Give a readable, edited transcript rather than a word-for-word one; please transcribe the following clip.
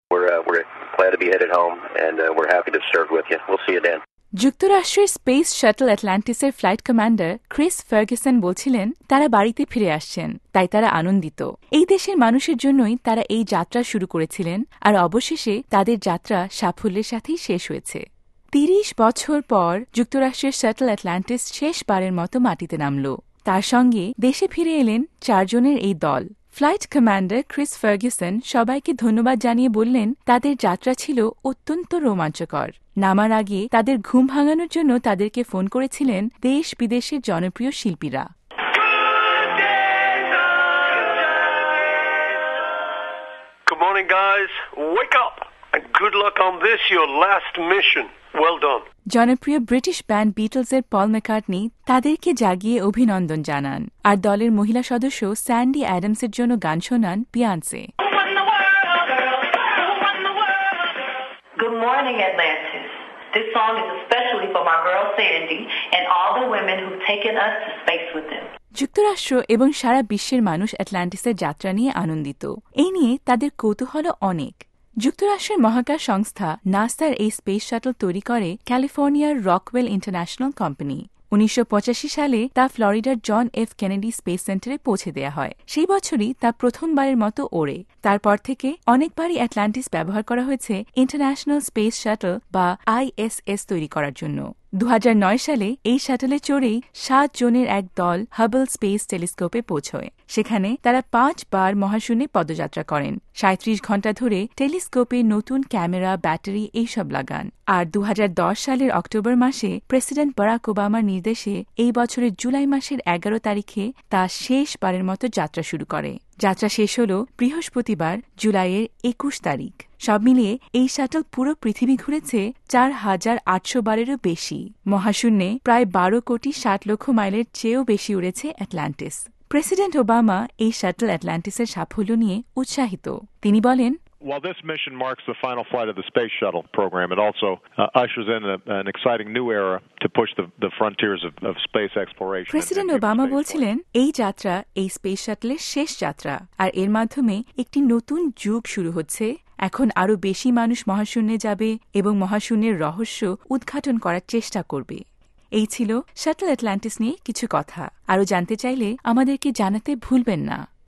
We're glad to be headed home, and we're happy to serve with you. We'll see you, Dan. যুক্তরাষ্ট্রের space shuttle অ্যাটলান্টিসের flight commander Chris Ferguson বলছিলেন তারা বাড়িতে ফিরে আসছেন, তাই তারা আনন্দিত। এই দেশের মানুষের জন্যই তারা এই যাত্রা শুরু করেছিলেন, আর অবশেষে তাদের যাত্রা সাফল্যের সাথেই শেষ হয়েছে। ৩০ বছর পর যুক্তরাষ্ট্রের শাটল অ্যাটলান্টিস শেষবারের মতো মাটিতে নামল। তার সঙ্গে দেশে ফিরে এলেন ৪ জনের এই দল। ফ্লাইট কমান্ডার ক্রিস ফার্গুসন সবাইকে ধন্যবাদ জানিয়ে বললেন তাদের যাত্রা ছিল অত্যন্ত রোমাঞ্চকর। নামার আগে তাদের ঘুম ভাঙানোর জন্য তাদেরকে ফোন করেছিলেন দেশ বিদেশের জনপ্রিয় শিল্পীরা। Good morning, guys. Wake up and good luck on this, your last mission. Well done. জনপ্রিয় ব্রিটিশ ব্যান্ড বিটলসের পল ম্যাকার্টনি তাদেরকে জাগিয়ে অভিনন্দন জানান, আর দলের মহিলা সদস্য স্যান্ডি অ্যাডামসের জন্য গান শোনান বিয়ন্সে। Good morning, Atlantis. This song is especially for my girl Sandy and all the women who've taken us to space with them. যুক্তরাষ্ট্র এবং সারা বিশ্বের মানুষ অ্যাটলান্টিসের যাত্রা নিয়ে আনন্দিত। এই নিয়ে তাদের কৌতূহল অনেক। যুক্তরাষ্ট্রের মহাকাশ সংস্থা নাসার এই স্পেস শাটল তৈরি করে ক্যালিফোর্নিয়ার রকওয়েল ইন্টারন্যাশনাল কোম্পানি। ১৯৮৫ সালে তা ফ্লোরিডার জন এফ কেনেডি স্পেস সেন্টারে পৌঁছে দেয়া হয়। সেই বছরই তা প্রথমবারের মতো ওড়ে। তারপর থেকে অনেকবারই অ্যাটলান্টিস ব্যবহার করা হয়েছে ইন্টারন্যাশনাল স্পেস শাটল বা ISS তৈরি করার জন্য। ২০০৯ সালে এই শাটলে চড়েই ৭ জনের এক দল হাবল স্পেস টেলিস্কোপে পৌঁছয়। সেখানে তারা ৫ বার মহাশূন্যে পদযাত্রা করেন। ৩৭ ঘণ্টা ধরে টেলিস্কোপে নতুন ক্যামেরা, ব্যাটারি এইসব লাগান। আর ২০১০ সালের অক্টোবর মাসে প্রেসিডেন্ট বারাক ওবামার নির্দেশে এই বছরের জুলাই মাসের ১১ তারিখে তা শেষবারের মতো যাত্রা শুরু করে। যাত্রা শেষ হল বৃহস্পতিবার জুলাইয়ের ২১ তারিখ। সব মিলিয়ে এই শাটল পুরো পৃথিবী ঘুরেছে ৪,৮০০ বারেরও বেশি। মহাশূন্যে প্রায় ১২ কোটি ৬০ লক্ষ মাইলের চেয়েও বেশি উড়েছে অ্যাটলান্টিস। প্রেসিডেন্ট ওবামা এই শাটল অ্যাটলান্টিসের সাফল্য নিয়ে উৎসাহিত। তিনি বলেন, While this mission marks the final flight of the Space Shuttle program, it also ushers in an exciting new era to push the frontiers of space exploration. President Obama বলছিলেন এই যাত্রা এই স্পেস শাটলের শেষ যাত্রা, আর এর মাধ্যমে একটি নতুন যুগ শুরু হচ্ছে। এখন আরও বেশি মানুষ মহাশূন্যে যাবে এবং মহাশূন্যের রহস্য উদ্ঘাটন করার চেষ্টা করবে। এই ছিল শাটল অ্যাটলান্টিস নিয়ে কিছু কথা। আরও জানতে চাইলে আমাদেরকে জানাতে ভুলবেন না।